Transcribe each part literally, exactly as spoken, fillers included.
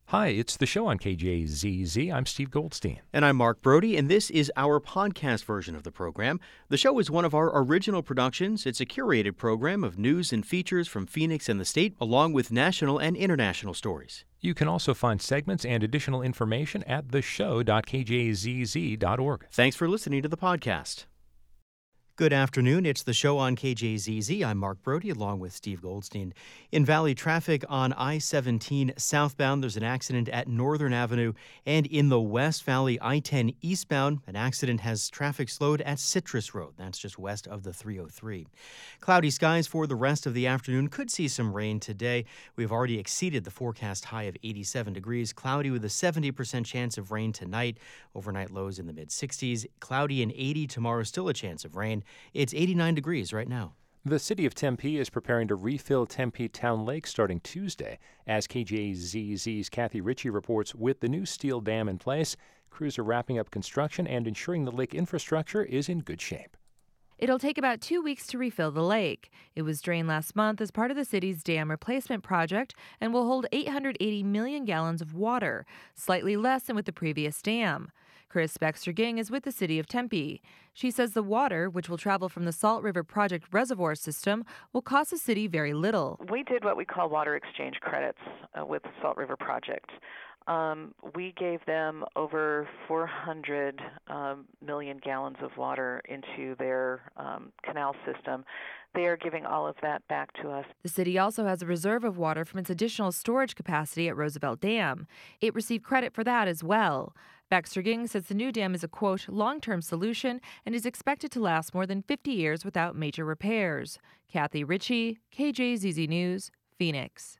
Hi, it's the show on K J Z Z. I'm Steve Goldstein. And I'm Mark Brody, and this is our podcast version of the program. The show is one of our original productions. It's a curated program of news and features from Phoenix and the state, along with national and international stories. You can also find segments and additional information at the show dot k j z z dot org. Thanks for listening to the podcast. Good afternoon. It's the show on K J Z Z. I'm Mark Brody, along with Steve Goldstein. In Valley traffic on I seventeen southbound, there's an accident at Northern Avenue. And in the West Valley I ten eastbound, an accident has traffic slowed at Citrus Road. That's just west of the three oh three. Cloudy skies for the rest of the afternoon. Could see some rain today. We've already exceeded the forecast high of eighty-seven degrees. Cloudy with a seventy percent chance of rain tonight. Overnight lows in the mid sixties. Cloudy and eighty tomorrow. Still a chance of rain. It's eighty-nine degrees right now. The city of Tempe is preparing to refill Tempe Town Lake starting Tuesday. As K J Z Z's Kathy Ritchie reports, with the new steel dam in place, crews are wrapping up construction and ensuring the lake infrastructure is in good shape. It'll take about two weeks to refill the lake. It was drained last month as part of the city's dam replacement project and will hold eight hundred eighty million gallons of water, slightly less than with the previous dam. Chris Baxter-Ging is with the city of Tempe. She says the water, which will travel from the Salt River Project reservoir system, will cost the city very little. We did what we call water exchange credits uh, with the Salt River Project. Um, we gave them over four hundred um, million gallons of water into their um, canal system. They are giving all of that back to us. The city also has a reserve of water from its additional storage capacity at Roosevelt Dam. It received credit for that as well. Baxter-Ging says the new dam is a, quote, long-term solution and is expected to last more than fifty years without major repairs. Kathy Ritchie, K J Z Z News, Phoenix.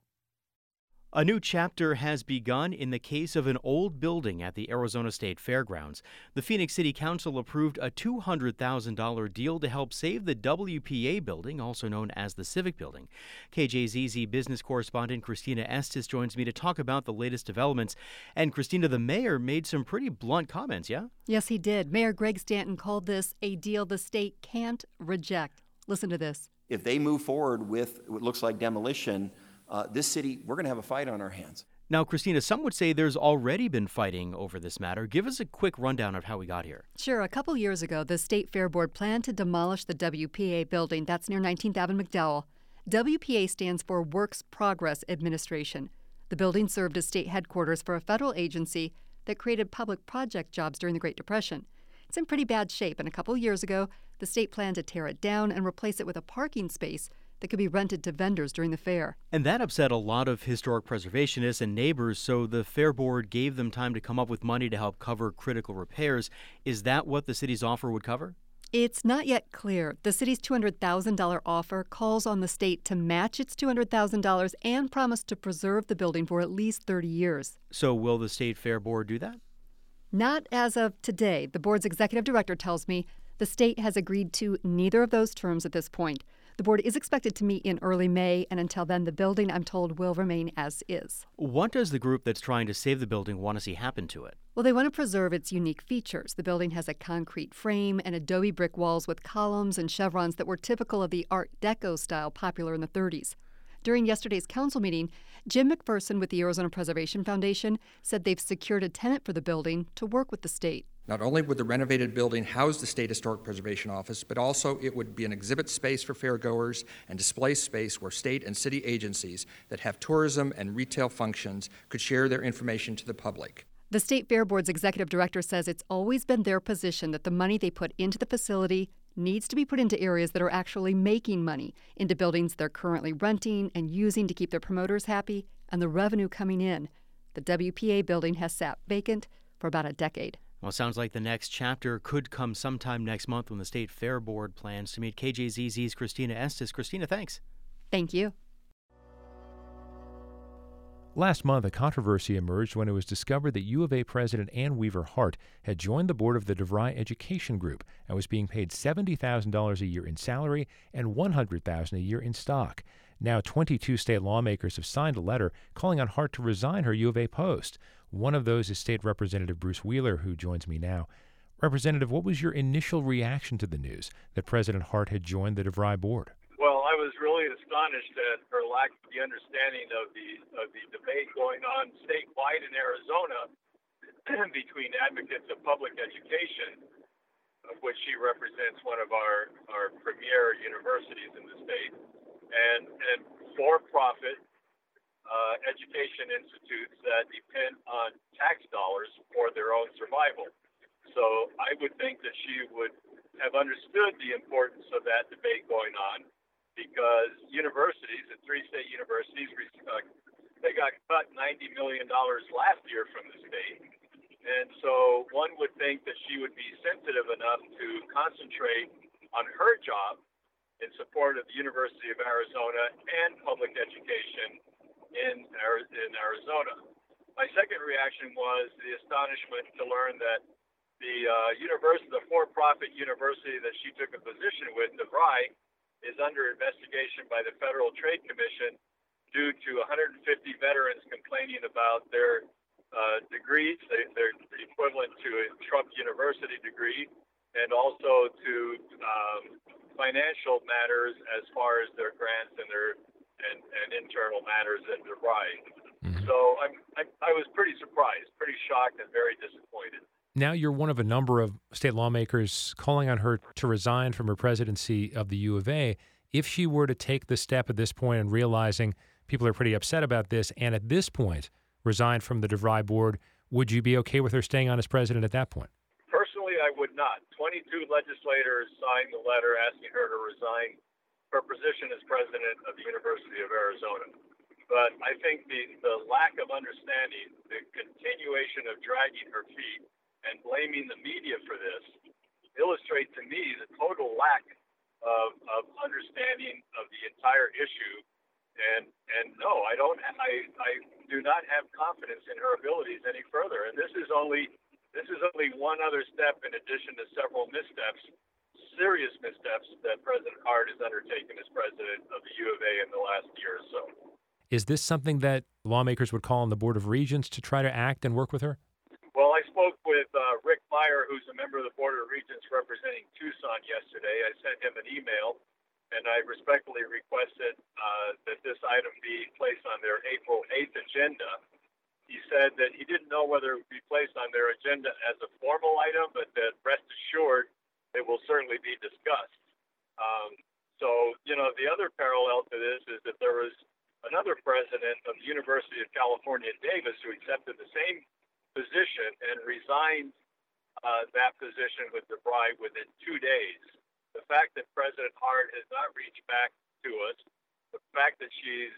A new chapter has begun in the case of an old building at the Arizona State Fairgrounds. The Phoenix City Council approved a two hundred thousand dollars deal to help save the W P A building, also known as the Civic Building. K J Z Z business correspondent Christina Estes joins me to talk about the latest developments. And Christina, the mayor made some pretty blunt comments, yeah? Yes, he did. Mayor Greg Stanton called this a deal the state can't reject. Listen to this. If they move forward with what looks like demolition, Uh, this city, we're going to have a fight on our hands. Now, Christina, some would say there's already been fighting over this matter. Give us a quick rundown of how we got here. Sure. A couple years ago, the State Fair Board planned to demolish the W P A building. That's near nineteenth Avenue McDowell. W P A stands for Works Progress Administration. The building served as state headquarters for a federal agency that created public project jobs during the Great Depression. It's in pretty bad shape, and a couple years ago, the state planned to tear it down and replace it with a parking space that could be rented to vendors during the fair. And that upset a lot of historic preservationists and neighbors, so the Fair Board gave them time to come up with money to help cover critical repairs. Is that what the city's offer would cover? It's not yet clear. The city's two hundred thousand dollars offer calls on the state to match its two hundred thousand dollars and promise to preserve the building for at least thirty years. So will the State Fair Board do that? Not as of today. The board's executive director tells me the state has agreed to neither of those terms at this point. The board is expected to meet in early May, and until then, the building, I'm told, will remain as is. What does the group that's trying to save the building want to see happen to it? Well, they want to preserve its unique features. The building has a concrete frame and adobe brick walls with columns and chevrons that were typical of the Art Deco style popular in the thirties. During yesterday's council meeting, Jim McPherson with the Arizona Preservation Foundation said they've secured a tenant for the building to work with the state. Not only would the renovated building house the State Historic Preservation Office, but also it would be an exhibit space for fairgoers and display space where state and city agencies that have tourism and retail functions could share their information to the public. The State Fair Board's executive director says it's always been their position that the money they put into the facility needs to be put into areas that are actually making money, into buildings they're currently renting and using to keep their promoters happy and the revenue coming in. The W P A building has sat vacant for about a decade. Well, it sounds like the next chapter could come sometime next month when the State Fair Board plans to meet. K J Z Z's Christina Estes. Christina, thanks. Thank you. Last month, a controversy emerged when it was discovered that U of A President Ann Weaver Hart had joined the board of the DeVry Education Group and was being paid seventy thousand dollars a year in salary and one hundred thousand dollars a year in stock. Now, twenty-two state lawmakers have signed a letter calling on Hart to resign her U of A post. One of those is State Representative Bruce Wheeler, who joins me now. Representative, what was your initial reaction to the news that President Hart had joined the DeVry board? Well, I was was really astonished at her lack of the understanding of the of the debate going on statewide in Arizona between advocates of public education, of which she represents one of our, our premier universities in the state, and, and for-profit uh, education institutes that depend on tax dollars for their own survival. So I would think that she would have understood the importance of that debate going on, because universities, and three state universities, uh, they got cut ninety million dollars last year from the state. And so one would think that she would be sensitive enough to concentrate on her job in support of the University of Arizona and public education in, in Arizona. My second reaction was the astonishment to learn that the uh, university, the for-profit university that she took a position with, DeVry, is under investigation by the Federal Trade Commission due to one hundred fifty veterans complaining about their uh, degrees. They, they're equivalent to a Trump University degree, and also to um, financial matters as far as their grants and their and, and internal matters at DeVry. Mm-hmm. So I'm, I, I was pretty surprised, pretty shocked, and very disappointed. Now you're one of a number of state lawmakers calling on her to resign from her presidency of the U of A. If she were to take the step at this point and realizing people are pretty upset about this, and at this point resign from the DeVry board, would you be okay with her staying on as president at that point? Personally, I would not. twenty-two legislators signed the letter asking her to resign her position as president of the University of Arizona. But I think the, the lack of understanding, the continuation of dragging her feet, and blaming the media for this illustrate to me the total lack of, of understanding of the entire issue. And and no, I don't. I, I do not have confidence in her abilities any further. And this is only this is only one other step in addition to several missteps, serious missteps that President Hart has undertaken as president of the U of A in the last year or so. Is this something that lawmakers would call on the Board of Regents to try to act and work with her? Well, I spoke with uh, Rick Meyer, who's a member of the Board of Regents representing Tucson yesterday. I sent him an email, and I respectfully requested uh, that this item be placed on their April eighth agenda. He said that he didn't know whether it would be placed on their agenda as a formal item, but that rest assured it will certainly be discussed. Um, so, you know, the other parallel to this is that there was another president of the University of California, Davis, who accepted the same position and resigned uh, that position with DeVry within two days. The fact that President Hart has not reached back to us, the fact that she's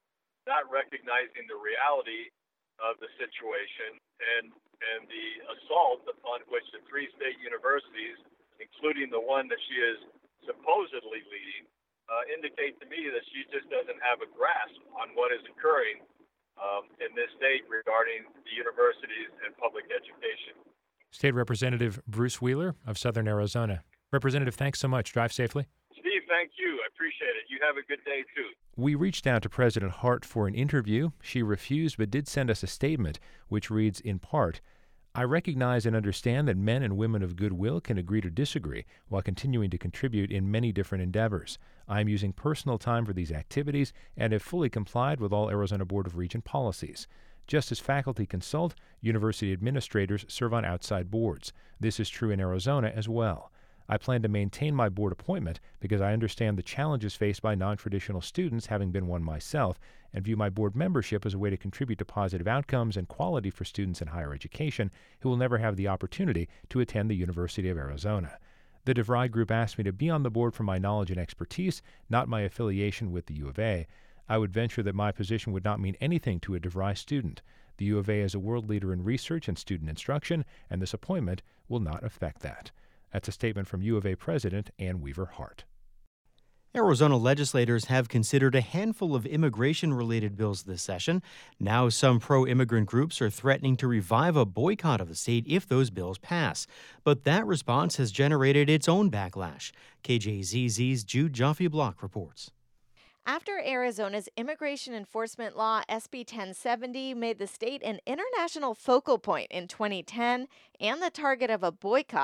not recognizing the reality of the situation, and and the assault upon which the three state universities, including the one that she is supposedly leading, uh, indicate to me that she just doesn't have a grasp on what is occurring Um, in this state regarding the universities and public education. State Representative Bruce Wheeler of Southern Arizona. Representative, thanks so much. Drive safely. Steve, thank you. I appreciate it. You have a good day, too. We reached out to President Hart for an interview. She refused, but did send us a statement, which reads in part, I recognize and understand that men and women of goodwill can agree to disagree while continuing to contribute in many different endeavors. I am using personal time for these activities and have fully complied with all Arizona Board of Regents policies. Just as faculty consult, university administrators serve on outside boards. This is true in Arizona as well. I plan to maintain my board appointment because I understand the challenges faced by non-traditional students, having been one myself, and view my board membership as a way to contribute to positive outcomes and quality for students in higher education who will never have the opportunity to attend the University of Arizona. The DeVry Group asked me to be on the board for my knowledge and expertise, not my affiliation with the U of A. I would venture that my position would not mean anything to a DeVry student. The U of A is a world leader in research and student instruction, and this appointment will not affect that. That's a statement from U of A President Ann Weaver Hart. Arizona legislators have considered a handful of immigration-related bills this session. Now some pro-immigrant groups are threatening to revive a boycott of the state if those bills pass. But that response has generated its own backlash. K J Z Z's Jude Joffe-Block reports. After Arizona's immigration enforcement law, S B ten seventy, made the state an international focal point in twenty ten and the target of a boycott,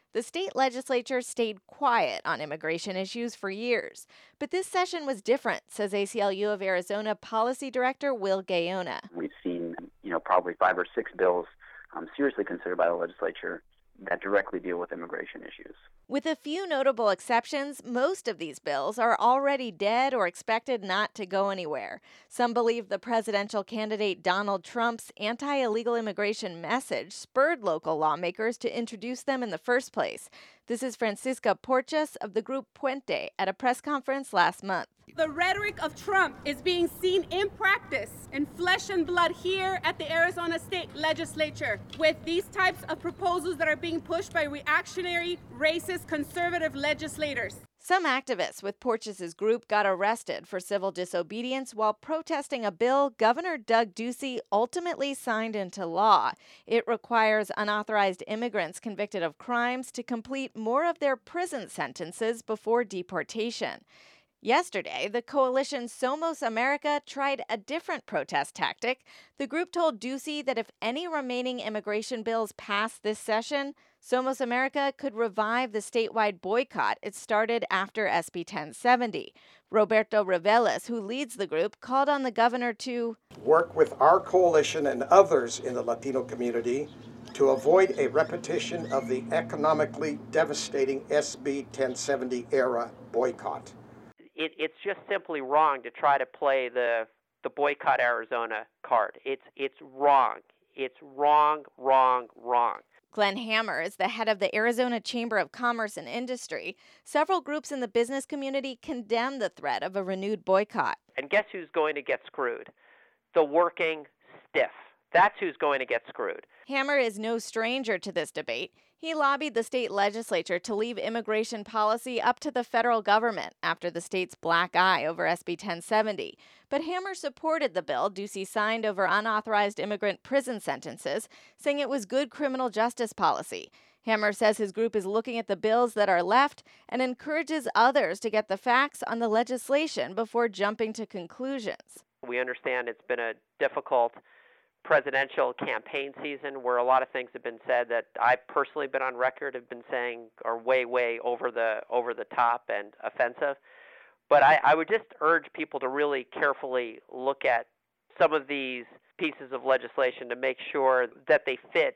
The state legislature stayed quiet on immigration issues for years. But this session was different, says A C L U of Arizona Policy Director Will Gaona. We've seen, you know, probably five or six bills um, seriously considered by the legislature that directly deal with immigration issues. With a few notable exceptions, most of these bills are already dead or expected not to go anywhere. Some believe the presidential candidate Donald Trump's anti-illegal immigration message spurred local lawmakers to introduce them in the first place. This is Francisca Porchas of the group Puente at a press conference last month. The rhetoric of Trump is being seen in practice, in flesh and blood here at the Arizona State Legislature, with these types of proposals that are being pushed by reactionary, racist, conservative legislators. Some activists with Porchas' group got arrested for civil disobedience while protesting a bill Governor Doug Ducey ultimately signed into law. It requires unauthorized immigrants convicted of crimes to complete more of their prison sentences before deportation. Yesterday, the coalition Somos America tried a different protest tactic. The group told Ducey that if any remaining immigration bills pass this session, Somos America could revive the statewide boycott it started after S B ten seventy. Roberto Reveles, who leads the group, called on the governor to work with our coalition and others in the Latino community to avoid a repetition of the economically devastating S B ten seventy era boycott. It, it's just simply wrong to try to play the the boycott Arizona card. It's it's wrong. It's wrong, wrong, wrong. Glenn Hammer is the head of the Arizona Chamber of Commerce and Industry. Several groups in the business community condemn the threat of a renewed boycott. And guess who's going to get screwed? The working stiff. That's who's going to get screwed. Hammer is no stranger to this debate. He lobbied the state legislature to leave immigration policy up to the federal government after the state's black eye over S B ten seventy. But Hammer supported the bill Ducey signed over unauthorized immigrant prison sentences, saying it was good criminal justice policy. Hammer says his group is looking at the bills that are left and encourages others to get the facts on the legislation before jumping to conclusions. We understand it's been a difficult presidential campaign season where a lot of things have been said that I've personally been on record have been saying are way, way over the over the top and offensive. But I, I would just urge people to really carefully look at some of these pieces of legislation to make sure that they fit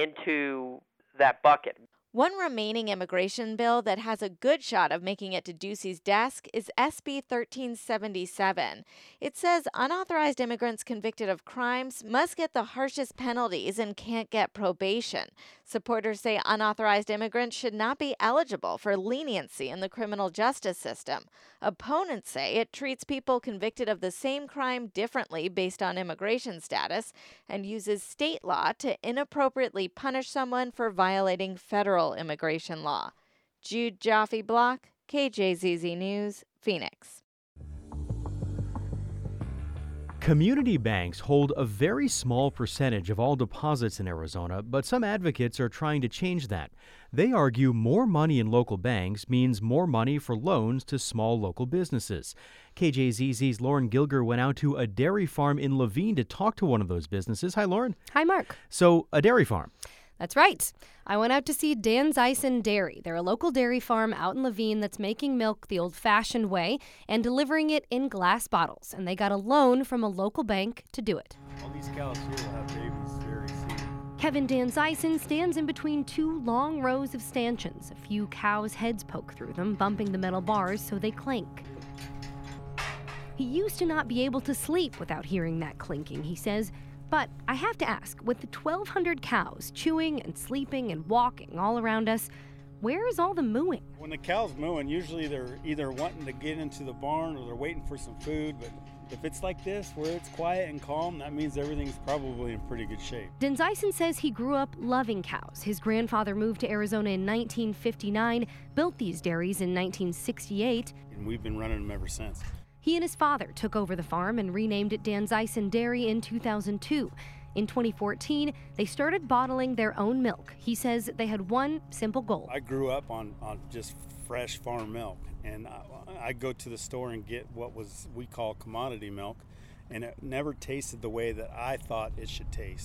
into that bucket. One remaining immigration bill that has a good shot of making it to Ducey's desk is S B thirteen seventy-seven. It says unauthorized immigrants convicted of crimes must get the harshest penalties and can't get probation. Supporters say unauthorized immigrants should not be eligible for leniency in the criminal justice system. Opponents say it treats people convicted of the same crime differently based on immigration status and uses state law to inappropriately punish someone for violating federal immigration law. Jude Jaffe Block, K J Z Z News, Phoenix. Community banks hold a very small percentage of all deposits in Arizona, but some advocates are trying to change that. They argue more money in local banks means more money for loans to small local businesses. K J Z Z's Lauren Gilger went out to a dairy farm in Levine to talk to one of those businesses. Hi, Lauren. Hi, Mark. So, a dairy farm. That's right. I went out to see Dan Zeisen Dairy. They're a local dairy farm out in Levine that's making milk the old-fashioned way and delivering it in glass bottles. And they got a loan from a local bank to do it. All these cows here will have babies very soon. Kevin Dan Zeisen stands in between two long rows of stanchions. A few cows' heads poke through them, bumping the metal bars so they clink. He used to not be able to sleep without hearing that clinking, he says. But I have to ask, with the twelve hundred cows chewing and sleeping and walking all around us, where is all the mooing? When the cows mooing, usually they're either wanting to get into the barn or they're waiting for some food. But if it's like this, where it's quiet and calm, that means everything's probably in pretty good shape. Dan Zeisen says he grew up loving cows. His grandfather moved to Arizona in nineteen fifty-nine, built these dairies in nineteen sixty-eight. And we've been running them ever since. He and his father took over the farm and renamed it Dan Zeisen Dairy in two thousand two. In twenty fourteen, they started bottling their own milk. He says they had one simple goal. I grew up on, on just fresh farm milk, and I, I go to the store and get what was we call commodity milk, and it never tasted the way that I thought it should taste.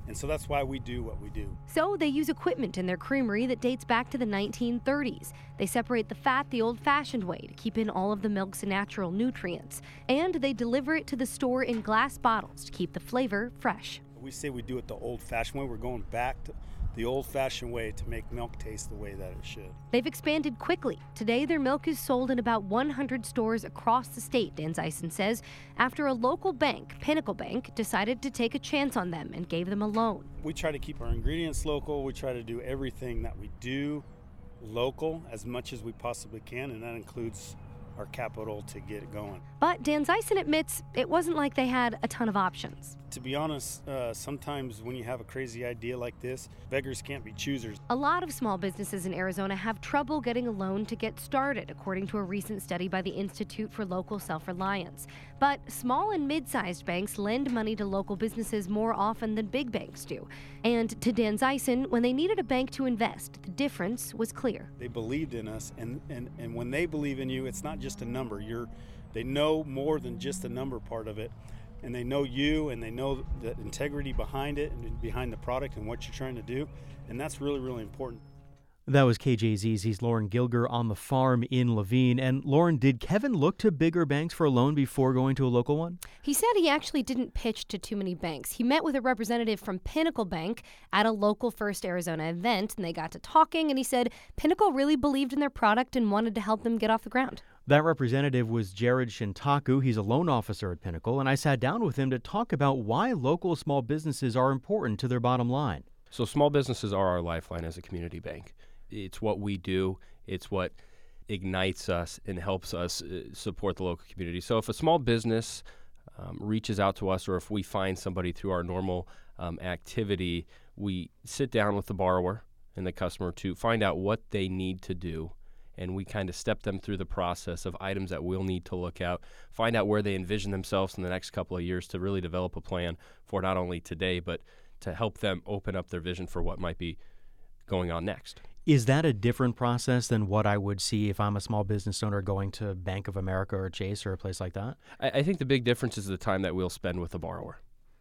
And so that's why we do what we do. So they use equipment in their creamery that dates back to the nineteen thirties. They separate the fat the old-fashioned way to keep in all of the milk's natural nutrients. And they deliver it to the store in glass bottles to keep the flavor fresh. We say we do it the old-fashioned way. We're going back to the old-fashioned way to make milk taste the way that it should. They've expanded quickly. Today, their milk is sold in about one hundred stores across the state, Dan Zyson says, after a local bank, Pinnacle Bank, decided to take a chance on them and gave them a loan. We try to keep our ingredients local. We try to do everything that we do local as much as we possibly can, and that includes our capital to get it going. But Dan Zyson admits it wasn't like they had a ton of options. To be honest, uh, sometimes when you have a crazy idea like this, beggars can't be choosers. A lot of small businesses in Arizona have trouble getting a loan to get started, according to a recent study by the Institute for Local Self-Reliance. But small and mid-sized banks lend money to local businesses more often than big banks do. And to Dan Zyson, when they needed a bank to invest, the difference was clear. They believed in us, and, and, and when they believe in you, it's not just a number. You're, they know more than just the number part of it. And they know you, and they know the integrity behind it and behind the product and what you're trying to do. And that's really, really important. That was K J Z Z's Lauren Gilger on the farm in Laveen. And Lauren, did Kevin look to bigger banks for a loan before going to a local one? He said he actually didn't pitch to too many banks. He met with a representative from Pinnacle Bank at a local First Arizona event, and they got to talking, and he said Pinnacle really believed in their product and wanted to help them get off the ground. That representative was Jared Shintaku. He's a loan officer at Pinnacle, and I sat down with him to talk about why local small businesses are important to their bottom line. So small businesses are our lifeline as a community bank. It's what we do. It's what ignites us and helps us uh, support the local community. So if a small business um, reaches out to us, or if we find somebody through our normal um, activity, we sit down with the borrower and the customer to find out what they need to do. And we kind of step them through the process of items that we'll need to look at, find out where they envision themselves in the next couple of years to really develop a plan for not only today, but to help them open up their vision for what might be going on next. Is that a different process than what I would see if I'm a small business owner going to Bank of America or Chase or a place like that? I, I think the big difference is the time that we'll spend with the borrower.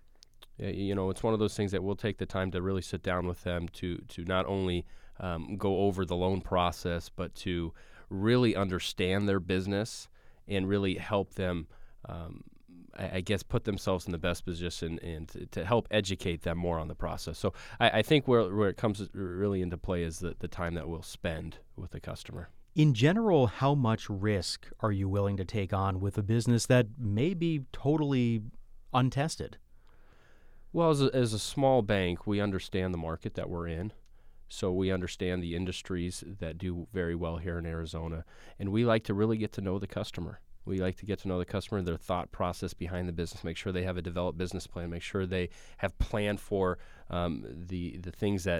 You know, it's one of those things that we'll take the time to really sit down with them to to not only um, go over the loan process, but to really understand their business and really help them, um, I, I guess, put themselves in the best position and to, to help educate them more on the process. So I, I think where, where it comes really into play is the, the time that we'll spend with the customer. In general, how much risk are you willing to take on with a business that may be totally untested? Well, as a, as a small bank, we understand the market that we're in. So we understand the industries that do very well here in Arizona. And we like to really get to know the customer. We like to get to know the customer, their thought process behind the business, make sure they have a developed business plan, make sure they have planned for um, the the things that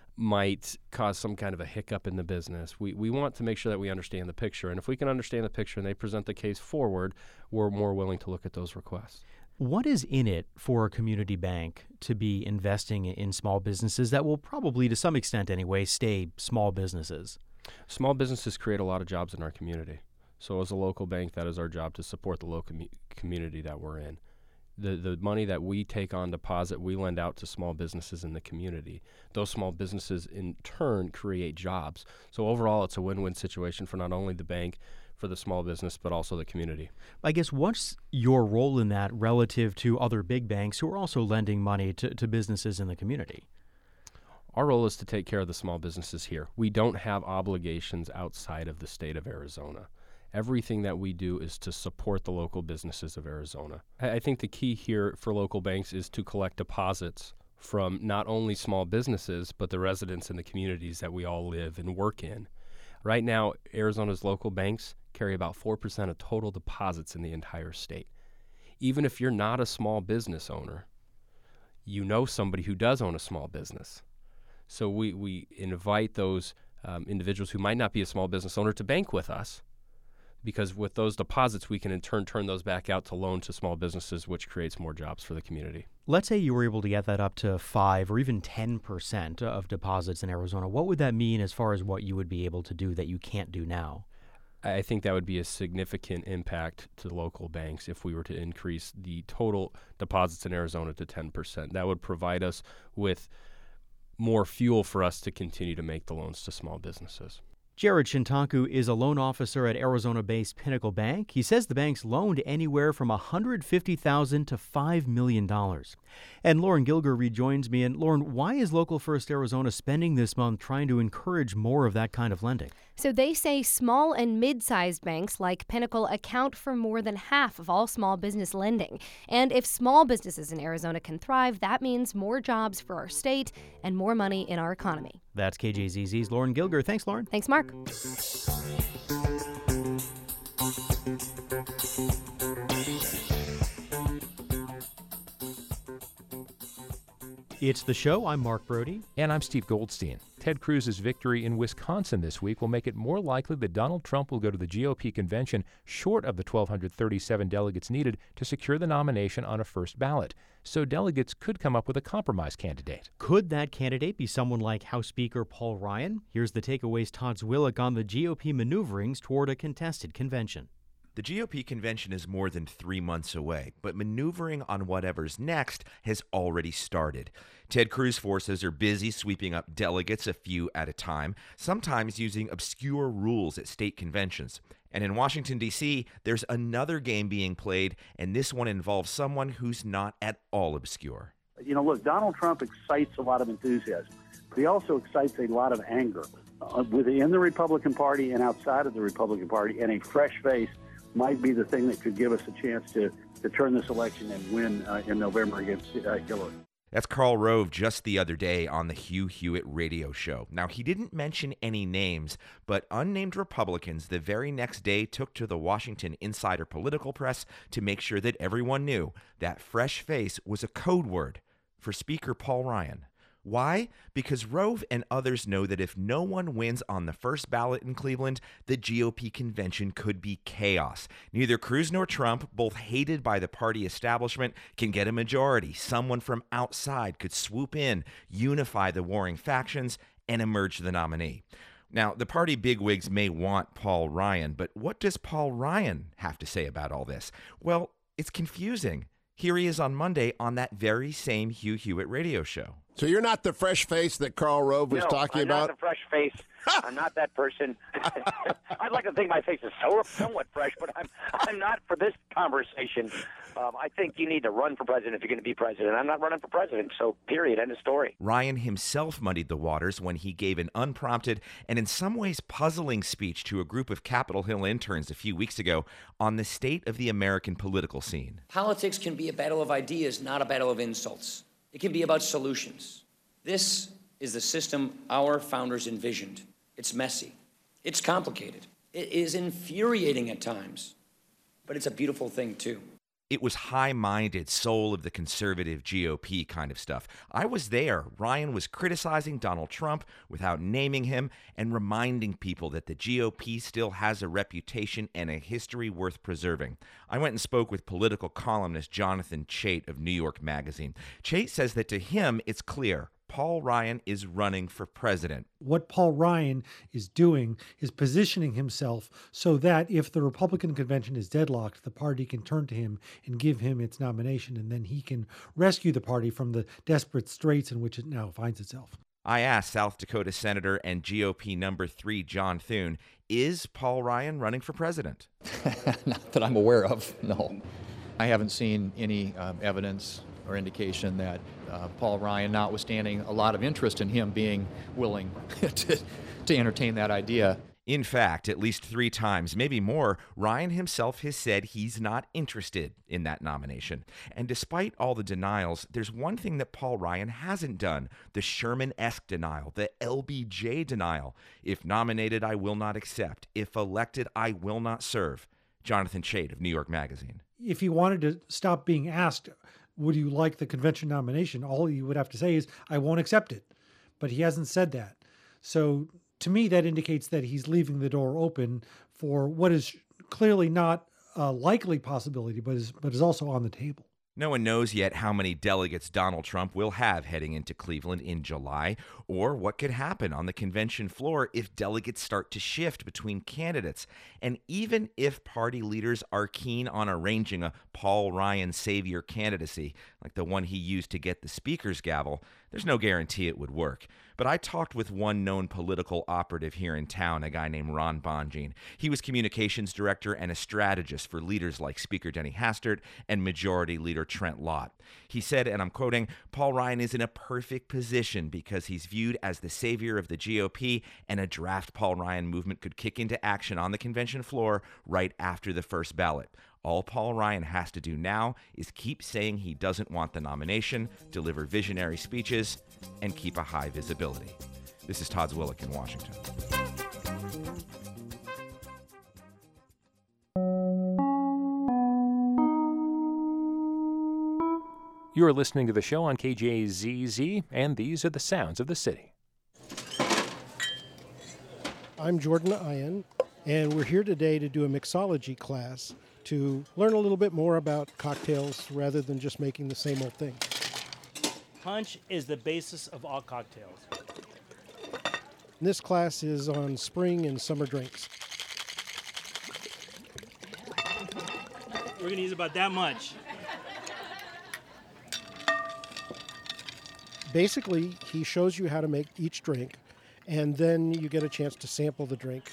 might cause some kind of a hiccup in the business. We we want to make sure that we understand the picture. And if we can understand the picture and they present the case forward, we're more willing to look at those requests. What is in it for a community bank to be investing in small businesses that will probably, to some extent anyway, stay small businesses? Small businesses create a lot of jobs in our community. So as a local bank, that is our job to support the local com- community that we're in. The the money that we take on deposit, we lend out to small businesses in the community. Those small businesses, in turn, create jobs. So overall, it's a win-win situation for not only the bank, for the small business, but also the community. I guess what's your role in that relative to other big banks who are also lending money to, to businesses in the community? Our role is to take care of the small businesses here. We don't have obligations outside of the state of Arizona. Everything that we do is to support the local businesses of Arizona. I think the key here for local banks is to collect deposits from not only small businesses, but the residents in the communities that we all live and work in. Right now, Arizona's local banks carry about four percent of total deposits in the entire state. Even if you're not a small business owner, you know somebody who does own a small business. So we, we invite those um, individuals who might not be a small business owner to bank with us, because with those deposits, we can in turn turn those back out to loan to small businesses, which creates more jobs for the community. Let's say you were able to get that up to five or even ten percent of deposits in Arizona. What would that mean as far as what you would be able to do that you can't do now? I think that would be a significant impact to local banks if we were to increase the total deposits in Arizona to ten percent. That would provide us with more fuel for us to continue to make the loans to small businesses. Jared Shintaku is a loan officer at Arizona-based Pinnacle Bank. He says the bank's loaned anywhere from one hundred fifty thousand dollars to five million dollars. And Lauren Gilger rejoins me. And Lauren, why is Local First Arizona spending this month trying to encourage more of that kind of lending? So they say small and mid-sized banks like Pinnacle account for more than half of all small business lending. And if small businesses in Arizona can thrive, that means more jobs for our state and more money in our economy. That's K J Z Z's Lauren Gilger. Thanks, Lauren. Thanks, Mark. It's The Show. I'm Mark Brody. And I'm Steve Goldstein. Ted Cruz's victory in Wisconsin this week will make it more likely that Donald Trump will go to the G O P convention short of the one thousand two hundred thirty-seven delegates needed to secure the nomination on a first ballot. So delegates could come up with a compromise candidate. Could that candidate be someone like House Speaker Paul Ryan? Here's the Takeaway's Todd Zwillich on the G O P maneuverings toward a contested convention. The G O P convention is more than three months away, but maneuvering on whatever's next has already started. Ted Cruz forces are busy sweeping up delegates a few at a time, sometimes using obscure rules at state conventions. And in Washington, D C, there's another game being played, and this one involves someone who's not at all obscure. You know, look, Donald Trump excites a lot of enthusiasm, but he also excites a lot of anger uh, within the Republican Party and outside of the Republican Party, and a fresh face might be the thing that could give us a chance to, to turn this election and win uh, in November against uh, Hillary. That's Karl Rove just the other day on the Hugh Hewitt radio show. Now, he didn't mention any names, but unnamed Republicans the very next day took to the Washington Insider Political Press to make sure that everyone knew that fresh face was a code word for Speaker Paul Ryan. Why? Because Rove and others know that if no one wins on the first ballot in Cleveland, the G O P convention could be chaos. Neither Cruz nor Trump, both hated by the party establishment, can get a majority. Someone from outside could swoop in, unify the warring factions, and emerge the nominee. Now, the party bigwigs may want Paul Ryan, but what does Paul Ryan have to say about all this? Well, it's confusing. Here he is on Monday on that very same Hugh Hewitt radio show. So you're not the fresh face that Karl Rove was no, talking I'm about? I'm not the fresh face. I'm not that person. I'd like to think my face is so, somewhat fresh, but I'm I'm not for this conversation. Um, I think you need to run for president if you're going to be president. I'm not running for president, so period, end of story. Ryan himself muddied the waters when he gave an unprompted and in some ways puzzling speech to a group of Capitol Hill interns a few weeks ago on the state of the American political scene. Politics can be a battle of ideas, not a battle of insults. It can be about solutions. This is the system our founders envisioned. It's messy. It's complicated. It is infuriating at times, but it's a beautiful thing, too. It was high-minded, soul of the conservative G O P kind of stuff. I was there. Ryan was criticizing Donald Trump without naming him and reminding people that the G O P still has a reputation and a history worth preserving. I went and spoke with political columnist Jonathan Chait of New York Magazine. Chait says that to him, it's clear. Paul Ryan is running for president. What Paul Ryan is doing is positioning himself so that if the Republican convention is deadlocked, the party can turn to him and give him its nomination, and then he can rescue the party from the desperate straits in which it now finds itself. I asked South Dakota Senator and G O P number three, John Thune, is Paul Ryan running for president? Not that I'm aware of, no. I haven't seen any um, evidence or indication that uh, Paul Ryan, notwithstanding a lot of interest in him being willing to, to entertain that idea. In fact, at least three times, maybe more, Ryan himself has said he's not interested in that nomination. And despite all the denials, there's one thing that Paul Ryan hasn't done, the Sherman-esque denial, the L B J denial. If nominated, I will not accept. If elected, I will not serve. Jonathan Chait of New York Magazine. If he wanted to stop being asked, would you like the convention nomination? All you would have to say is, I won't accept it. But he hasn't said that. So to me, that indicates that he's leaving the door open for what is clearly not a likely possibility, but is, but is also on the table. No one knows yet how many delegates Donald Trump will have heading into Cleveland in July, or what could happen on the convention floor if delegates start to shift between candidates. And even if party leaders are keen on arranging a Paul Ryan savior candidacy, like the one he used to get the speaker's gavel, there's no guarantee it would work. But I talked with one known political operative here in town, a guy named Ron Bonjean. He was communications director and a strategist for leaders like Speaker Denny Hastert and Majority Leader Trent Lott. He said, and I'm quoting, Paul Ryan is in a perfect position because he's viewed as the savior of the G O P, and a draft Paul Ryan movement could kick into action on the convention floor right after the first ballot. All Paul Ryan has to do now is keep saying he doesn't want the nomination, deliver visionary speeches, and keep a high visibility. This is Todd Zwillich in Washington. You are listening to the show on K J Z Z, and these are the sounds of the city. I'm Jordan Ian, and we're here today to do a mixology class to learn a little bit more about cocktails rather than just making the same old thing. Punch is the basis of all cocktails. This class is on spring and summer drinks. We're going to use about that much. Basically, he shows you how to make each drink, and then you get a chance to sample the drink.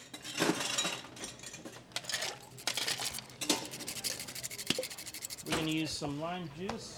We're going to use some lime juice.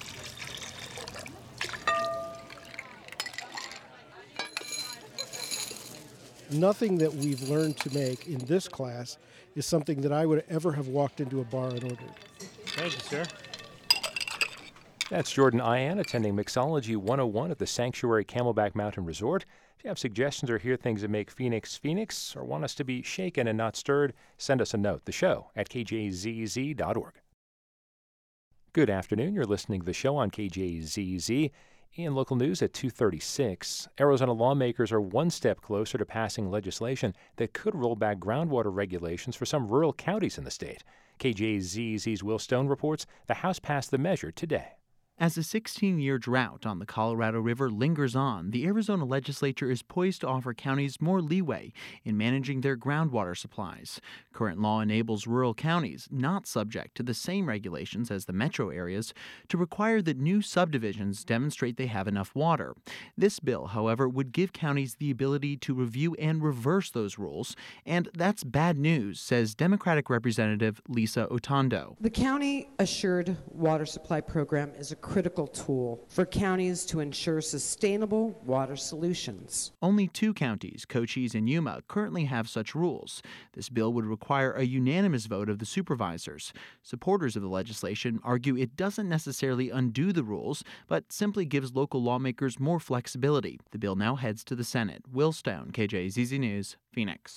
Nothing that we've learned to make in this class is something that I would ever have walked into a bar and ordered. Thank you, sir. That's Jordan Ian attending Mixology one oh one at the Sanctuary Camelback Mountain Resort. If you have suggestions or hear things that make Phoenix Phoenix or want us to be shaken and not stirred, send us a note. The show at K J Z Z dot org. Good afternoon. You're listening to the show on K J Z Z. In local news at two thirty-six, Arizona lawmakers are one step closer to passing legislation that could roll back groundwater regulations for some rural counties in the state. K J Z Z's Will Stone reports the House passed the measure today. As a sixteen-year drought on the Colorado River lingers on, the Arizona legislature is poised to offer counties more leeway in managing their groundwater supplies. Current law enables rural counties, not subject to the same regulations as the metro areas, to require that new subdivisions demonstrate they have enough water. This bill, however, would give counties the ability to review and reverse those rules, and that's bad news, says Democratic Representative Lisa Otondo. The County Assured Water Supply Program is a critical tool for counties to ensure sustainable water solutions. Only two counties, Cochise and Yuma, currently have such rules. This bill would require a unanimous vote of the supervisors. Supporters of the legislation argue it doesn't necessarily undo the rules, but simply gives local lawmakers more flexibility. The bill now heads to the Senate. Will Stone, K J Z Z News, Phoenix.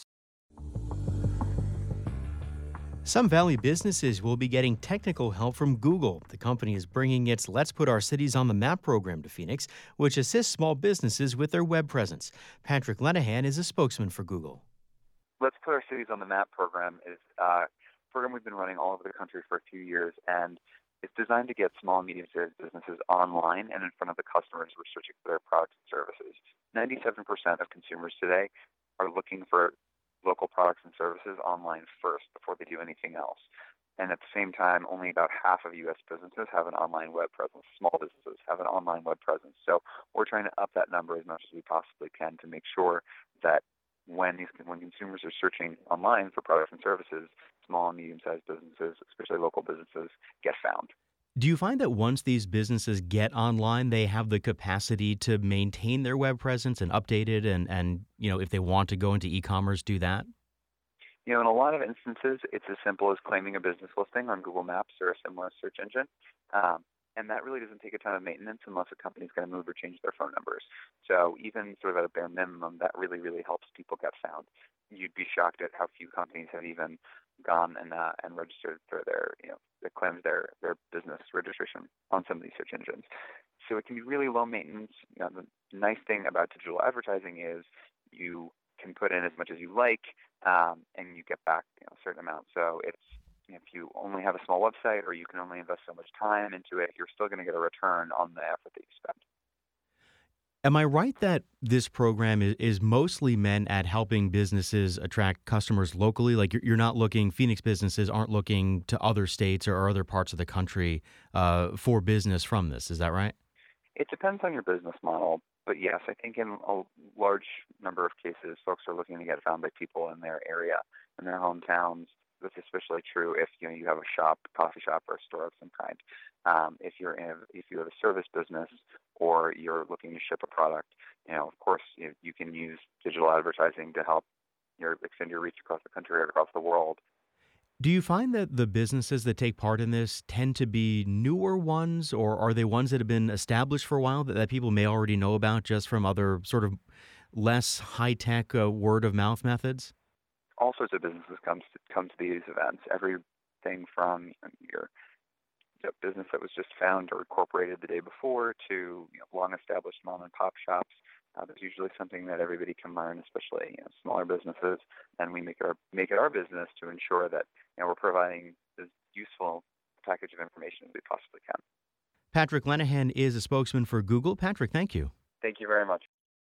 Some Valley businesses will be getting technical help from Google. The company is bringing its Let's Put Our Cities on the Map program to Phoenix, which assists small businesses with their web presence. Patrick Lenahan is a spokesman for Google. Let's Put Our Cities on the Map program is a program we've been running all over the country for a few years, and it's designed to get small and medium-sized businesses online and in front of the customers who are searching for their products and services. ninety-seven percent of consumers today are looking for local products and services online first before they do anything else. And at the same time, only about half of U S businesses have an online web presence. Small businesses have an online web presence. So we're trying to up that number as much as we possibly can to make sure that when these when consumers are searching online for products and services, small and medium-sized businesses, especially local businesses, get found. Do you find that once these businesses get online, they have the capacity to maintain their web presence and update it and, and you know, if they want to go into e-commerce, do that? You know, in a lot of instances, it's as simple as claiming a business listing on Google Maps or a similar search engine. Um, and that really doesn't take a ton of maintenance unless a company's going to move or change their phone numbers. So even sort of at a bare minimum, that really, really helps people get found. You'd be shocked at how few companies have even gone and uh, and registered for their, you know, that claims their, their business registration on some of these search engines. So it can be really low maintenance. You know, the nice thing about digital advertising is you can put in as much as you like, um, and you get back, you know, a certain amount. So it's if you only have a small website or you can only invest so much time into it, you're still going to get a return on the effort that you spend. Am I right that this program is, is mostly meant at helping businesses attract customers locally? Like you're, you're not looking, Phoenix businesses aren't looking to other states or other parts of the country uh, for business from this. Is that right? It depends on your business model. But yes, I think in a large number of cases, folks are looking to get found by people in their area, in their hometowns. That's especially true if you know you have a shop, coffee shop, or a store of some kind. Um, if you're in, if you have a service business or you're looking to ship a product, you know, of course, you, you can use digital advertising to help your extend your reach across the country or across the world. Do you find that the businesses that take part in this tend to be newer ones, or are they ones that have been established for a while that, that people may already know about just from other sort of less high-tech uh, word-of-mouth methods? All sorts of businesses come to, come to these events. Everything from your you know, business that was just found or incorporated the day before to you know, long-established mom-and-pop shops. Uh, there's usually something that everybody can learn, especially you know, smaller businesses, and we make it our make it our business to ensure that you know, we're providing as useful package of information as we possibly can. Patrick Lenahan is a spokesman for Google. Patrick, thank you. Thank you very much.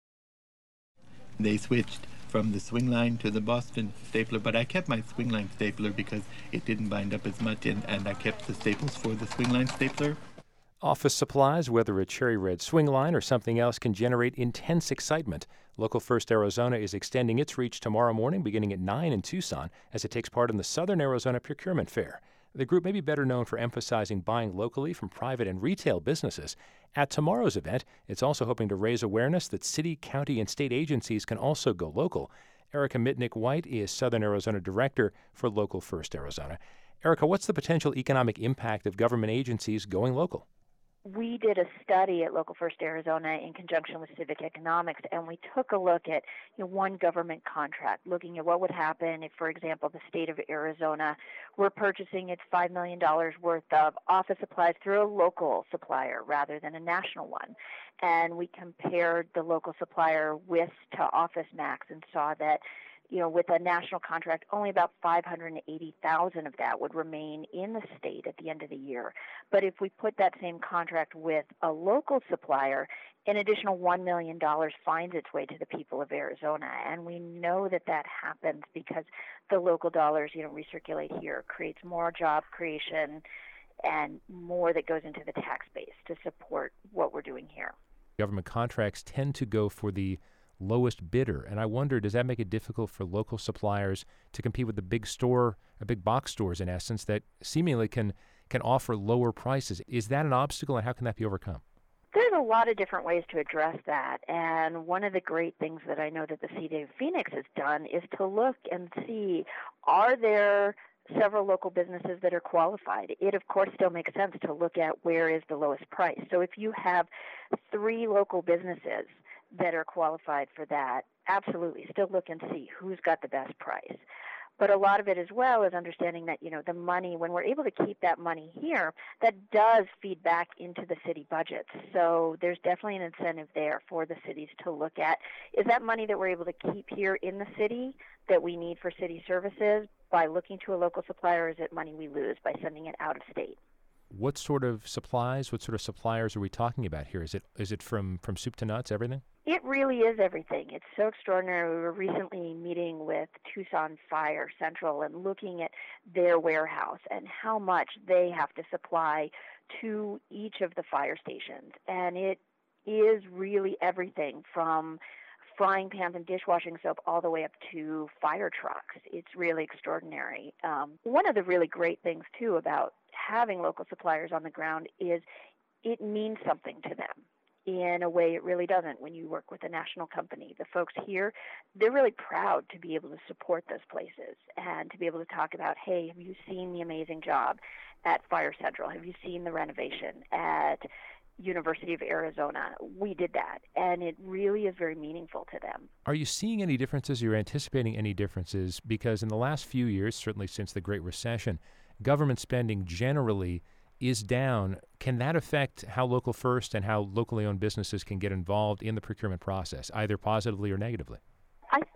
They switched from the swing line to the Boston stapler, but I kept my swing line stapler because it didn't bind up as much, and, and I kept the staples for the swing line stapler. Office supplies, whether a cherry red swing line or something else, can generate intense excitement. Local First Arizona is extending its reach tomorrow morning beginning at nine in Tucson as it takes part in the Southern Arizona Procurement Fair. The group may be better known for emphasizing buying locally from private and retail businesses. At tomorrow's event, it's also hoping to raise awareness that city, county, and state agencies can also go local. Erica Mitnick-White is Southern Arizona Director for Local First Arizona. Erica, what's the potential economic impact of government agencies going local? We did a study at Local First Arizona in conjunction with Civic Economics, and we took a look at you know, one government contract, looking at what would happen if, for example, the state of Arizona were purchasing its five million dollars worth of office supplies through a local supplier rather than a national one. And we compared the local supplier with to OfficeMax and saw that you know, with a national contract, only about five hundred eighty thousand of that would remain in the state at the end of the year. But if we put that same contract with a local supplier, an additional one million dollars finds its way to the people of Arizona. And we know that that happens because the local dollars, you know, recirculate here, creates more job creation and more that goes into the tax base to support what we're doing here. Government contracts tend to go for the lowest bidder. And I wonder, does that make it difficult for local suppliers to compete with the big store, uh, big box stores, in essence, that seemingly can can offer lower prices? Is that an obstacle, and how can that be overcome? There's a lot of different ways to address that. And one of the great things that I know that the City of Phoenix has done is to look and see, are there several local businesses that are qualified? It, of course, still makes sense to look at where is the lowest price. So if you have three local businesses that are qualified for that, absolutely, still look and see who's got the best price. But a lot of it as well is understanding that, you know, the money, when we're able to keep that money here, that does feed back into the city budgets. So there's definitely an incentive there for the cities to look at, is that money that we're able to keep here in the city that we need for city services by looking to a local supplier, or is it money we lose by sending it out of state? What sort of supplies, what sort of suppliers are we talking about here? Is it is it from, from soup to nuts, everything? It really is everything. It's so extraordinary. We were recently meeting with Tucson Fire Central and looking at their warehouse and how much they have to supply to each of the fire stations. And it is really everything from frying pans and dishwashing soap all the way up to fire trucks. It's really extraordinary. Um, one of the really great things, too, about having local suppliers on the ground is it means something to them. In a way it really doesn't when you work with a national company. The folks here, they're really proud to be able to support those places and to be able to talk about, hey, have you seen the amazing job at Fire Central? Have you seen the renovation at University of Arizona? We did that, and it really is very meaningful to them. Are you seeing any differences? You're anticipating any differences? Because in the last few years, certainly since the Great Recession, government spending generally is down. Can that affect how Local First and how locally owned businesses can get involved in the procurement process, either positively or negatively? I think it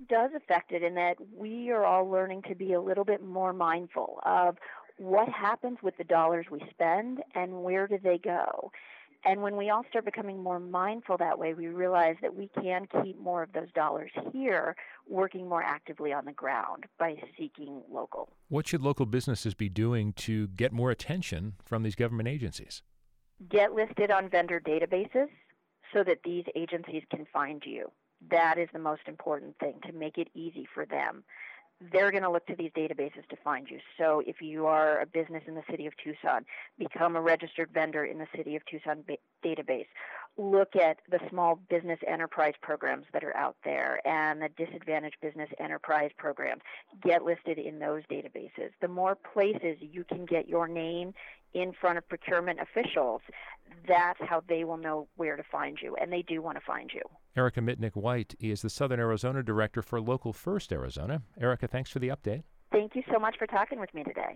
does affect it in that we are all learning to be a little bit more mindful of what happens with the dollars we spend and where do they go. And when we all start becoming more mindful that way, we realize that we can keep more of those dollars here, working more actively on the ground by seeking local. What should local businesses be doing to get more attention from these government agencies? Get listed on vendor databases so that these agencies can find you. That is the most important thing, to make it easy for them. They're going to look to these databases to find you. So if you are a business in the city of Tucson, become a registered vendor in the city of Tucson ba- database. Look at the small business enterprise programs that are out there and the disadvantaged business enterprise programs. Get listed in those databases. The more places you can get your name in front of procurement officials, that's how they will know where to find you, and they do want to find you. Erica Mitnick-White is the Southern Arizona Director for Local First Arizona. Erica, thanks for the update. Thank you so much for talking with me today.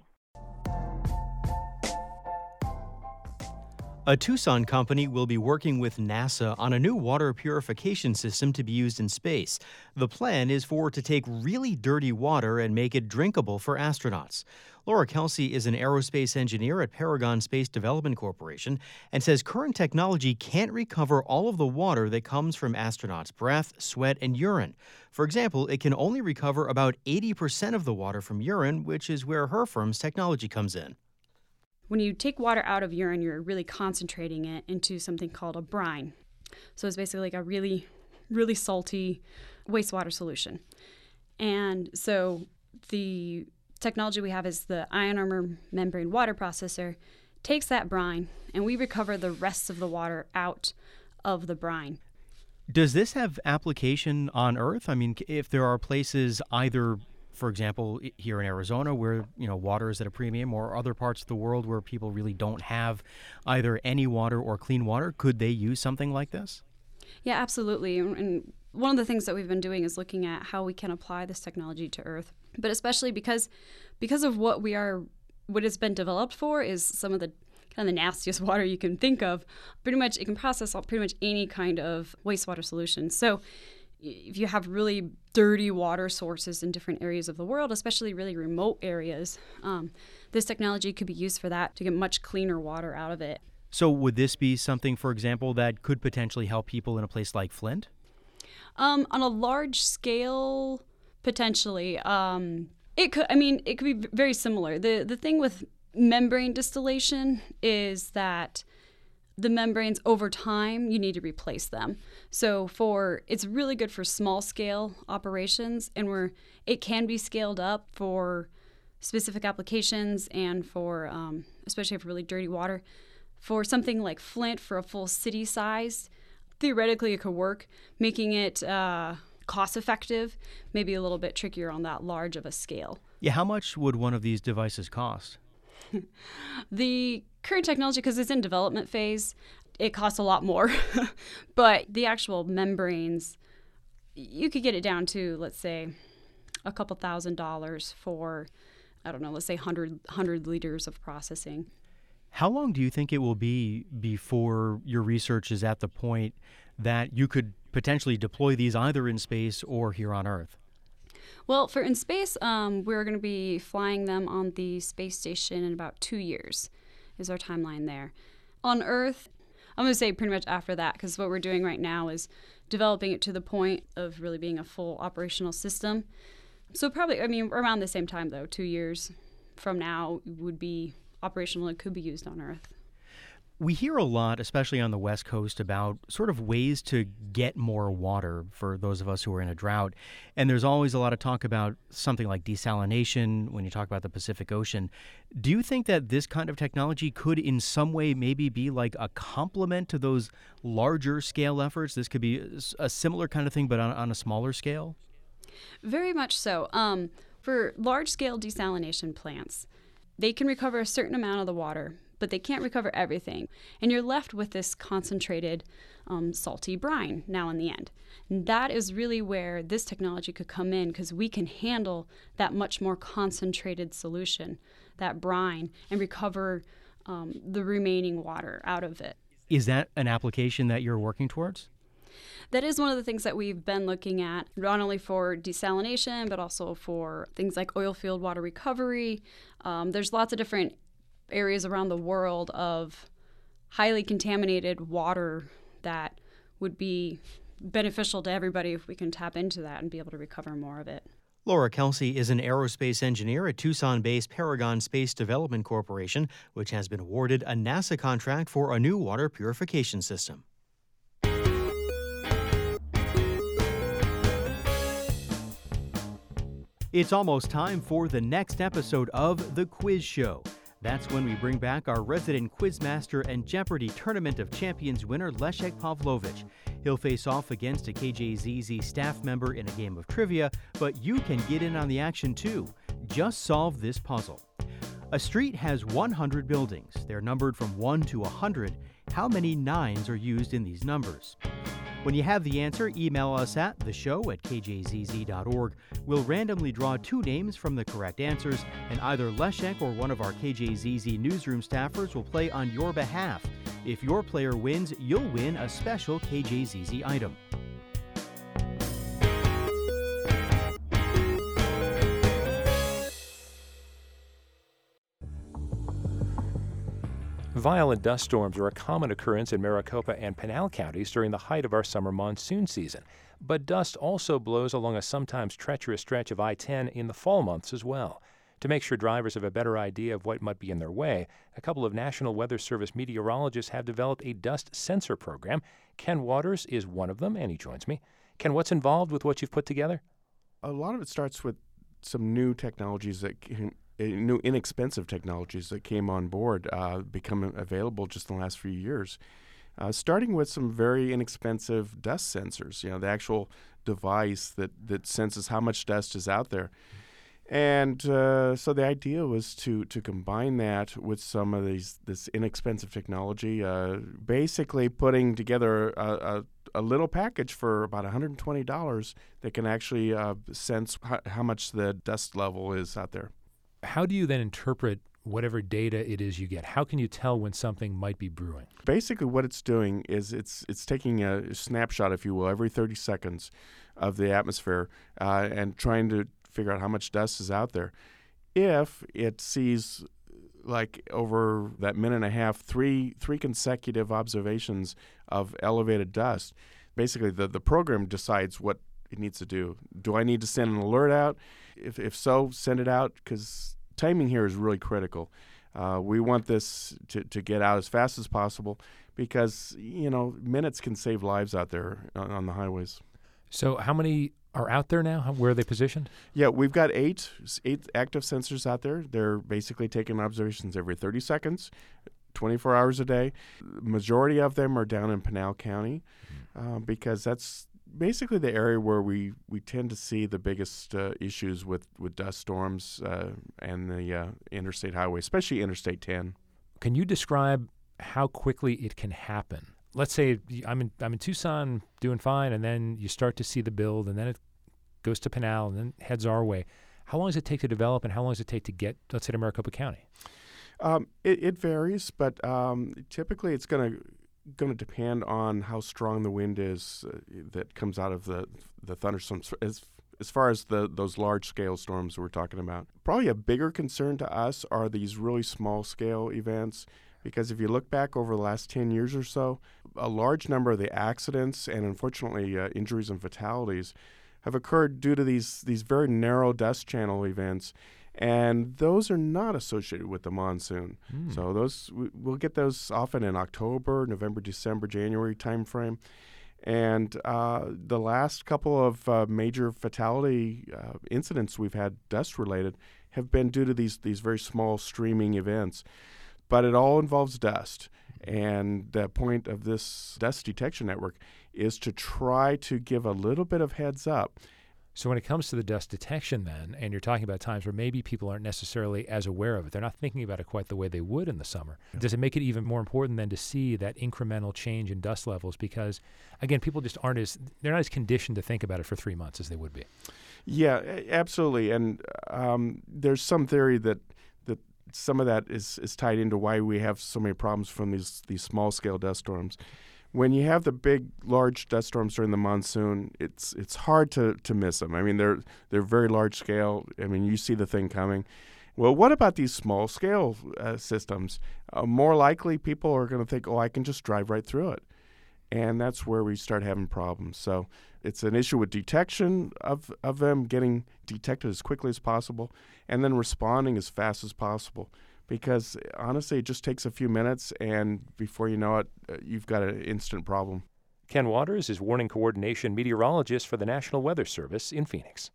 A Tucson company will be working with NASA on a new water purification system to be used in space. The plan is for it to take really dirty water and make it drinkable for astronauts. Laura Kelsey is an aerospace engineer at Paragon Space Development Corporation and says current technology can't recover all of the water that comes from astronauts' breath, sweat, and urine. For example, it can only recover about eighty percent of the water from urine, which is where her firm's technology comes in. When you take water out of urine, you're really concentrating it into something called a brine. So it's basically like a really, really salty wastewater solution. And so the technology we have is the ion armor membrane water processor takes that brine, and we recover the rest of the water out of the brine. Does this have application on Earth? I mean, if there are places either, for example, here in Arizona where, you know, water is at a premium, or other parts of the world where people really don't have either any water or clean water, could they use something like this? Yeah, absolutely. And one of the things that we've been doing is looking at how we can apply this technology to Earth. But especially because because of what we are, what it's been developed for is some of the kind of the nastiest water you can think of. Pretty much, it can process pretty much any kind of wastewater solution. So if you have really dirty water sources in different areas of the world, especially really remote areas, um, this technology could be used for that, to get much cleaner water out of it. So would this be something, for example, that could potentially help people in a place like Flint? Um, on a large scale, potentially. Um, it could. I mean, it could be very similar. The the thing with membrane distillation is that the membranes, over time, you need to replace them. So for it's really good for small scale operations, and where it can be scaled up for specific applications and for um, especially for really dirty water. For something like Flint, for a full city size, theoretically it could work. Making it uh, cost effective, maybe a little bit trickier on that large of a scale. Yeah, how much would one of these devices cost? The current technology, because it's in development phase, it costs a lot more. But the actual membranes, you could get it down to, let's say, a couple thousand dollars for, I don't know, let's say one hundred, one hundred liters of processing. How long do you think it will be before your research is at the point that you could potentially deploy these either in space or here on Earth? Well, for in space, um, we're going to be flying them on the space station in about two years is our timeline there. On Earth, I'm going to say pretty much after that, because what we're doing right now is developing it to the point of really being a full operational system. So probably, I mean, around the same time, though, two years from now would be operational. It could be used on Earth. We hear a lot, especially on the West Coast, about sort of ways to get more water for those of us who are in a drought. And there's always a lot of talk about something like desalination when you talk about the Pacific Ocean. Do you think that this kind of technology could in some way maybe be like a complement to those larger scale efforts? This could be a similar kind of thing, but on, on a smaller scale? Very much so. Um, for large-scale desalination plants, they can recover a certain amount of the water, but they can't recover everything. And you're left with this concentrated um, salty brine now in the end. And that is really where this technology could come in, because we can handle that much more concentrated solution, that brine, and recover um, the remaining water out of it. Is that an application that you're working towards? that is one of the things that we've been looking at, not only for desalination, but also for things like oil field water recovery. Um, there's lots of different areas around the world of highly contaminated water that would be beneficial to everybody if we can tap into that and be able to recover more of it. Laura Kelsey is an aerospace engineer at Tucson-based Paragon Space Development Corporation, which has been awarded a NASA contract for a new water purification system. It's almost time for the next episode of The Quiz Show. That's when we bring back our resident quizmaster and Jeopardy! Tournament of Champions winner, Leszek Pavlovich. He'll face off against a K J Z Z staff member in a game of trivia, but you can get in on the action too. Just solve this puzzle. A street has one hundred buildings. They're numbered from one to one hundred. How many nines are used in these numbers? When you have the answer, email us at the show at k j z z dot org. We'll randomly draw two names from the correct answers, and either Leszek or one of our K J Z Z newsroom staffers will play on your behalf. If your player wins, you'll win a special K J Z Z item. Violent dust storms are a common occurrence in Maricopa and Pinal counties during the height of our summer monsoon season. But dust also blows along a sometimes treacherous stretch of I ten in the fall months as well. To make sure drivers have a better idea of what might be in their way, a couple of National Weather Service meteorologists have developed a dust sensor program. Ken Waters is one of them, and he joins me. Ken, what's involved with what you've put together? A lot of it starts with some new technologies that can new inexpensive technologies that came on board, uh, become available just in the last few years. Uh, starting with some very inexpensive dust sensors, you know, the actual device that, that senses how much dust is out there. And uh, so the idea was to to combine that with some of these this inexpensive technology, uh, basically putting together a, a, a little package for about one hundred twenty dollars that can actually uh, sense how, how much the dust level is out there. How do you then interpret whatever data it is you get? How can you tell when something might be brewing? Basically, what it's doing is it's it's taking a snapshot, if you will, every thirty seconds of the atmosphere uh, and trying to figure out how much dust is out there. If it sees, like over that minute and a half, three three consecutive observations of elevated dust, basically the, the program decides what it needs to do. Do I need to send an alert out? If if so, send it out, because timing here is really critical. Uh, we want this to, to get out as fast as possible because, you know, minutes can save lives out there on, on the highways. So how many are out there now? How, where are they positioned? Yeah, we've got eight eight active sensors out there. They're basically taking observations every thirty seconds, twenty-four hours a day. The majority of them are down in Pinal County uh, because that's basically the area where we, we tend to see the biggest uh, issues with, with dust storms uh, and the uh, interstate highway, especially Interstate ten. Can you describe how quickly it can happen? Let's say I'm in I'm in Tucson doing fine, and then you start to see the build, and then it goes to Pinal, and then heads our way. How long does it take to develop, and how long does it take to get, let's say, to Maricopa County? Um, it, it varies, but um, typically it's going to going to depend on how strong the wind is uh, that comes out of the the thunderstorms. As as far as the those large scale storms we're talking about, probably a bigger concern to us are these really small scale events. Because if you look back over the last ten years or so, a large number of the accidents and unfortunately uh, injuries and fatalities have occurred due to these these very narrow dust channel events. And those are not associated with the monsoon. Mm. So those we, we'll get those often in October, November, December, January timeframe. And uh, the last couple of uh, major fatality uh, incidents we've had dust-related have been due to these these very small streaming events. But it all involves dust. And the point of this dust detection network is to try to give a little bit of heads up. So when it comes to the dust detection then, and you're talking about times where maybe people aren't necessarily as aware of it, they're not thinking about it quite the way they would in the summer. Yeah. Does it make it even more important then to see that incremental change in dust levels? Because, again, people just aren't as, they're not as conditioned to think about it for three months as they would be. Yeah, absolutely. And um, there's some theory that that some of that is, is tied into why we have so many problems from these, these small-scale dust storms. when you have the big, large dust storms during the monsoon, it's it's hard to, to miss them. I mean, they're they're very large scale. I mean, you see the thing coming. Well, what about these small scale uh, systems? Uh, more likely, people are going to think, oh, I can just drive right through it. And that's where we start having problems. So it's an issue with detection of, of them, getting detected as quickly as possible, and then responding as fast as possible. Because honestly, it just takes a few minutes, and before you know it, uh, you've got an instant problem. Ken Waters is warning coordination meteorologist for the National Weather Service in Phoenix.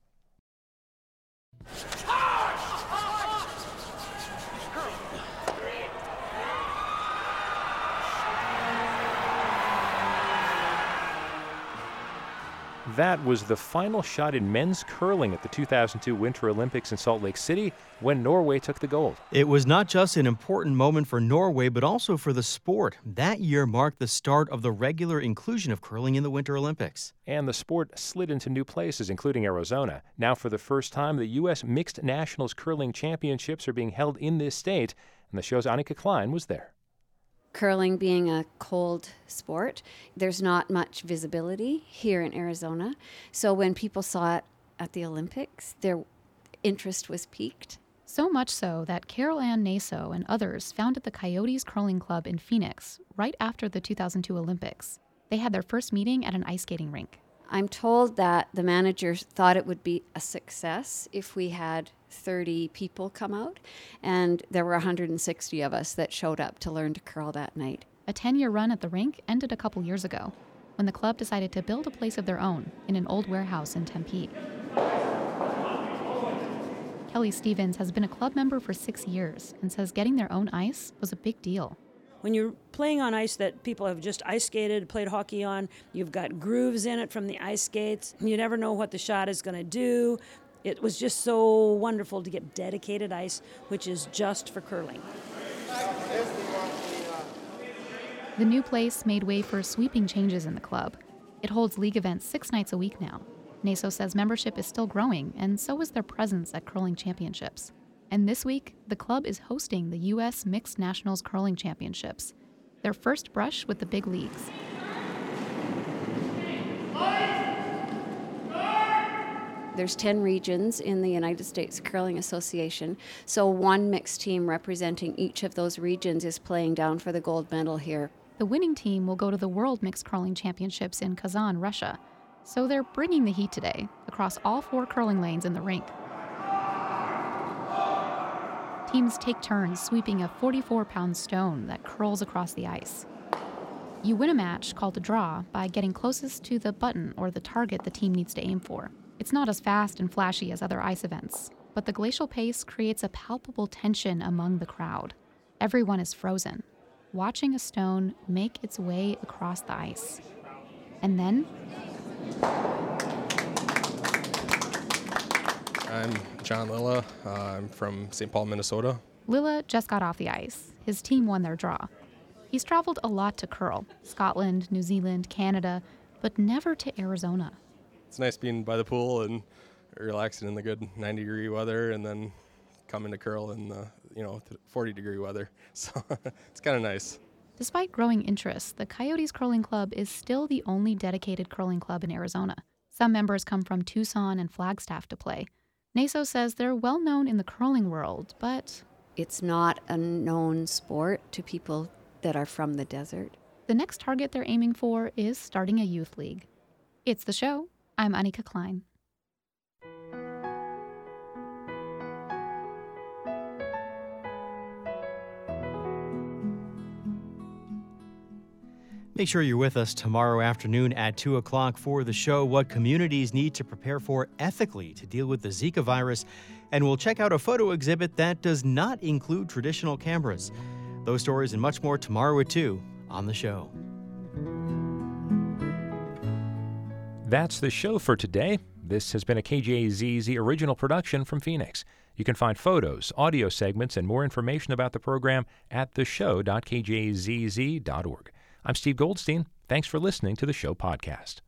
That was the final shot in men's curling at the two thousand two Winter Olympics in Salt Lake City when Norway took the gold. It was not just an important moment for Norway, but also for the sport. That year marked the start of the regular inclusion of curling in the Winter Olympics. And the sport slid into new places, including Arizona. Now, for the first time, the U S Mixed Nationals Curling Championships are being held in this state, and the show's Annika Klein was there. Curling being a cold sport, there's not much visibility here in Arizona. So when people saw it at the Olympics, their interest was piqued. So much so that Carol Ann Naso and others founded the Coyotes Curling Club in Phoenix right after the two thousand two Olympics. They had their first meeting at an ice skating rink. I'm told that the managers thought it would be a success if we had thirty people come out, and there were one hundred sixty of us that showed up to learn to curl that night. A ten-year run at the rink ended a couple years ago when the club decided to build a place of their own in an old warehouse in Tempe. Kelly Stevens has been a club member for six years and says getting their own ice was a big deal. When you're playing on ice that people have just ice skated, played hockey on, you've got grooves in it from the ice skates. You never know what the shot is going to do. It was just so wonderful to get dedicated ice, which is just for curling. The new place made way for sweeping changes in the club. It holds league events six nights a week now. Naso says membership is still growing, and so is their presence at curling championships. And this week, the club is hosting the U S Mixed Nationals Curling Championships, their first brush with the big leagues. There's ten regions in the United States Curling Association, so one mixed team representing each of those regions is playing down for the gold medal here. The winning team will go to the World Mixed Curling Championships in Kazan, Russia. So they're bringing the heat today across all four curling lanes in the rink. Teams take turns sweeping a forty-four pound stone that curls across the ice. You win a match called a draw by getting closest to the button or the target the team needs to aim for. It's not as fast and flashy as other ice events, but the glacial pace creates a palpable tension among the crowd. Everyone is frozen, watching a stone make its way across the ice. And then... I'm John Lilla. Uh, I'm from Saint Paul, Minnesota. Lilla just got off the ice. His team won their draw. He's traveled a lot to curl, Scotland, New Zealand, Canada, but never to Arizona. It's nice being by the pool and relaxing in the good ninety degree weather, and then coming to curl in the, you know, forty degree weather. So it's kind of nice. Despite growing interest, the Coyotes Curling Club is still the only dedicated curling club in Arizona. Some members come from Tucson and Flagstaff to play. Naso says they're well known in the curling world, but it's not a known sport to people that are from the desert. The next target they're aiming for is starting a youth league. It's the show. I'm Annika Klein. Make sure you're with us tomorrow afternoon at two o'clock for the show What Communities Need to Prepare For Ethically to Deal with the Zika Virus. And we'll check out a photo exhibit that does not include traditional cameras. Those stories and much more tomorrow at two on the show. That's the show for today. This has been a K J Z Z original production from Phoenix. You can find photos, audio segments, and more information about the program at the show dot k j z z dot org. I'm Steve Goldstein. Thanks for listening to the show podcast.